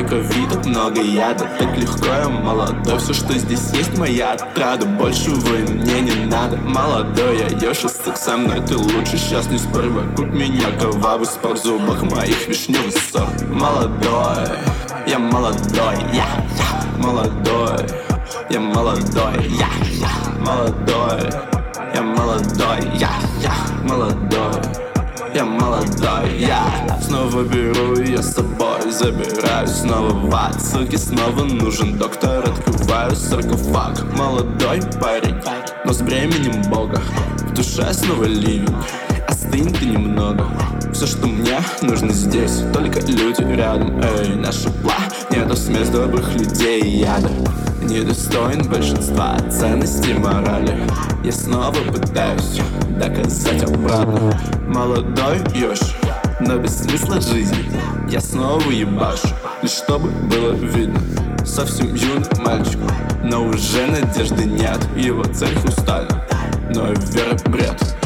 Много видов, много яда, так легко я молодой. Все, что здесь есть, моя отрада. Больше вы мне не надо. Молодой, я Йоши, со мной ты лучше. Сейчас не спорь, вокруг меня кровавый спор. В зубах моих вишневый сок. Молодой, я молодой, я молодой. Я молодой, я молодой. Я молодой, я молодой. Я молодой, я снова беру ее с собой. Забираю снова в ад. Ссылки снова нужен доктор. Открываю саркофаг. Молодой парень, но с бременем Бога. В душе снова ливень, остынь ты немного. Все, что мне нужно здесь, только люди рядом. Эй, наша планета, смесь добрых людей и яда. Недостоин большинства ценностей морали. Я снова пытаюсь доказать обратно. Молодой Йоши, но без смысла жизни. Я снова ебашу, лишь чтобы было видно. Совсем юный мальчик, но уже надежды нет. Его цель хрустальна, но вера бред.